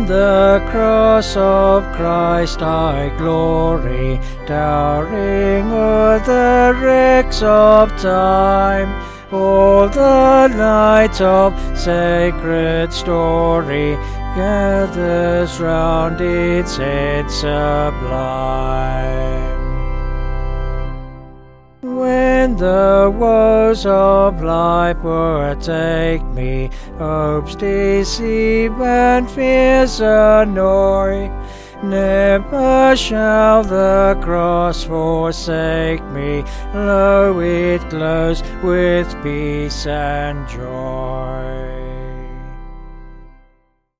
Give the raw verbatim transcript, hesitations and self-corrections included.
the cross of Christ I glory, towering o'er the wrecks of time. All the light of sacred story gathers round its head sublime. When the woes of life o'ertake me, hopes deceive and fears annoy, never shall the cross forsake me, lo, it glows with peace and joy.